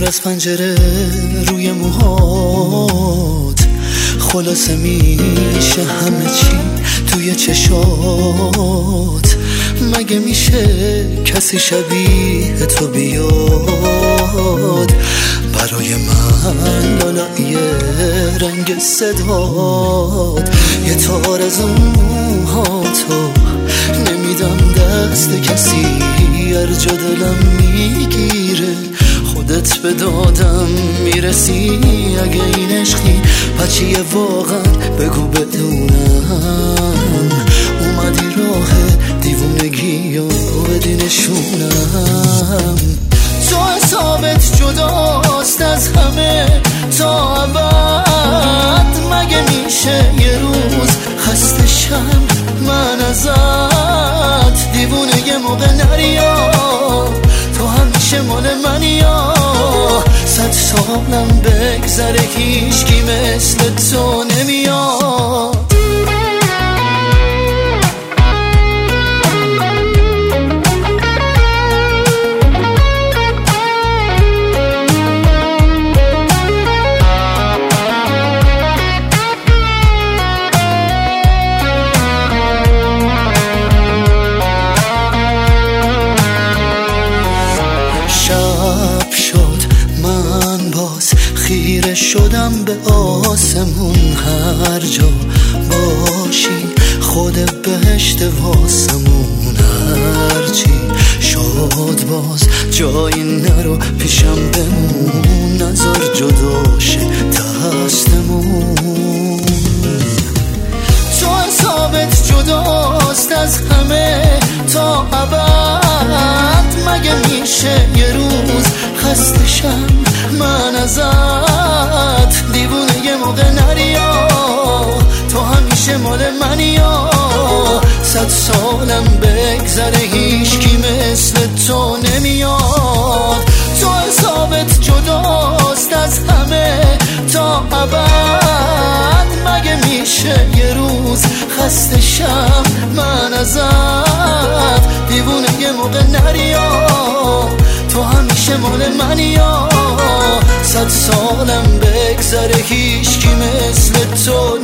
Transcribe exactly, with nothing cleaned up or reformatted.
از پنجره روی موهات، خلاصه میشه همه چی توی چشات. مگه میشه کسی شبیه تو بیاد برای من؟ لالایی رنگ صدات، یه تار از اون موهاتو نمیدم دست کسی، هر جا دلم میگیره خودت به دادم میرسی. اگه این عشقی پچیه واقعا بگو بدونم، اومدی راه دیوونگی و بدی نشونم. تو حسابت جداست از همه تا ابد، مگه میشه یه روز خسته شم من ازت؟ دیوونه یه موقع نریا، تو همیشه مال منی، یا صد سالم بگذره هیچکی مثل تو نمیاد. شب شد من باز خیره شدم به آسمون، هر جا باشی خود بهشت واسمون. هرچی شد باز جایی نرو پیشم بمون، نذار جدا شه دستمون. تو حسابت جداست از همه تا ابد، مگه میشه یه روز خسته شم من ازت؟ دیوونه یه موقع نریا، تو همیشه مال منی، یا صد سالم بگذره هیچکی مثل تو نمیاد. تو حسابت جداست از همه تا ابد، مگه میشه یه روز خسته شم من ازت؟ دیوونه یه موقع نریا، تو همیشه مال منی، یا صد سالم بگذره هیچکی مثل تو